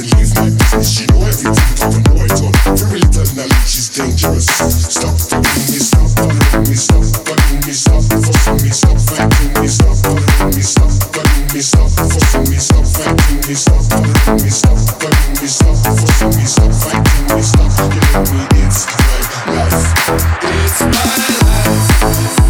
live my business. She know everything, but I know I don't. Very little knowledge is dangerous. Stop following me, stop bothering me, stop bugging me, stop fussing me, stop fighting me, stop bothering me, stop bugging me, stop fussing me, stop fighting me, stop bothering me, stop bugging me, stop fussing me, stop fighting me, stop killing me. It's my life. It's my life.